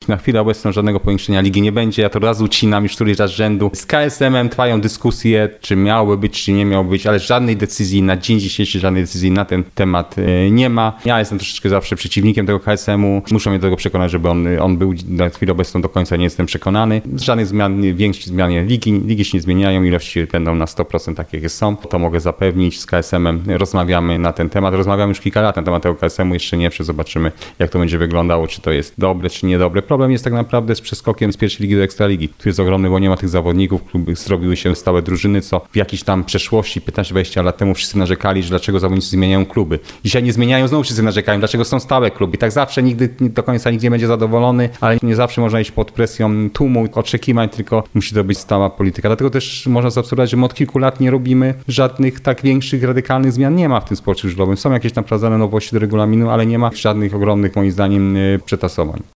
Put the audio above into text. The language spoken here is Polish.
na chwilę obecną żadnego powiększenia ligi nie będzie. Ja to raz ucinam już któryś raz rzędu. Z KSM-em trwają dyskusje, czy miałoby być, czy nie miałoby być, ale żadnej decyzji na dzień dzisiejszy, żadnej decyzji na ten temat nie ma. Ja jestem troszeczkę zawsze przeciwnikiem tego KSM-u. Muszę mnie do tego przekonać, żeby on był na chwilę obecną do końca, nie jestem przekonany. Żadnych zmian, większych zmian ligi się nie zmieniają, ilości będą na 100% takie, jakie są. To mogę zapewnić. Z KSM-em rozmawiamy na ten temat. Rozmawiamy już kilka lat na temat tego KSM-u, jeszcze nie, zobaczymy, jak to będzie wyglądało, czy to jest dobre, czy niedobre. Problem jest tak naprawdę z przeskokiem z pierwszej ligi do Ekstraligi. Tu jest ogromny, bo nie ma tych zawodników, kluby zrobiły się stałe drużyny, co w jakiejś tam przeszłości 15-20 lat temu wszyscy narzekali, że dlaczego zawodnicy zmieniają kluby. Dzisiaj nie zmieniają, znowu wszyscy narzekają, dlaczego są stałe kluby. I tak zawsze nigdy do końca nikt nie będzie zadowolony, ale nie zawsze można iść pod presją tłumu, oczekiwań, tylko musi to być stała polityka. Dlatego też można zaobserwować, że my od kilku lat nie robimy żadnych tak większych, radykalnych zmian. Nie ma w tym sporcie żużlowym. Są jakieś tam wprowadzane nowości do regulaminu, ale nie ma żadnych ogromnych, moim zdaniem, przetasowań.